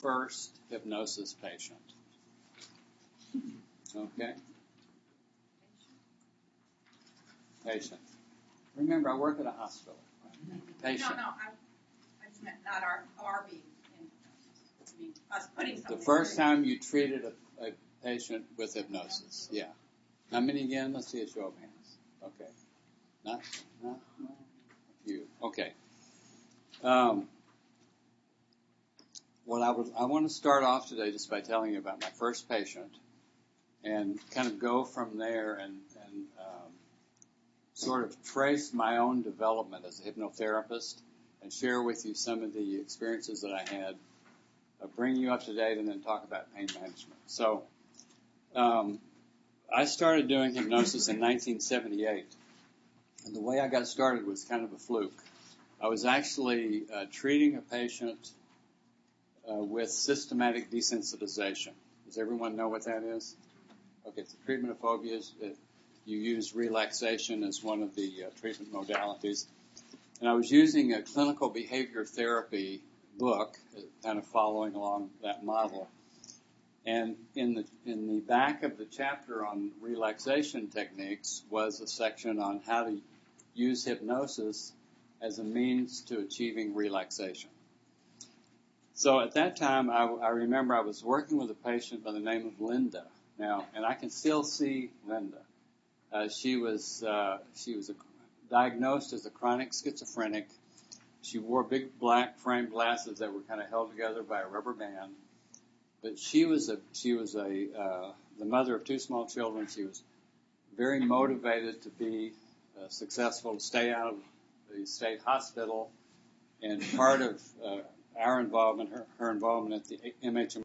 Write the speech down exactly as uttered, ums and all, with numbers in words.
first hypnosis patient? Okay. Patient. Remember, I work at a hospital. Patient. No, no, I, I just meant not our, our being in hypnosis. I mean, us putting something. The first time you treated a, a patient with hypnosis, yeah. How many again? Let's see a show of hands. Okay. Not, not, not a few. Okay. Um, well, I would, I want to start off today just by telling you about my first patient and kind of go from there and, and um, sort of trace my own development as a hypnotherapist and share with you some of the experiences that I had, uh, bring you up to date, and then talk about pain management. So, um, I started doing hypnosis in nineteen seventy-eight, and the way I got started was kind of a fluke. I was actually uh, treating a patient uh, with systematic desensitization. Does everyone know what that is? Okay, it's the treatment of phobias. It, you use relaxation as one of the uh, treatment modalities. And I was using a clinical behavior therapy book, uh, kind of following along that model. And in the in the back of the chapter on relaxation techniques was a section on how to use hypnosis as a means to achieving relaxation. So at that time, I, I remember I was working with a patient by the name of Linda. Now, and I can still see Linda. Uh, she was uh, she was a, diagnosed as a chronic schizophrenic. She wore big black framed glasses that were kind of held together by a rubber band. But she was a she was a uh, the mother of two small children. She was very motivated to be uh, successful, to stay out of the state hospital. And part of uh, our involvement, her, her involvement at the M H M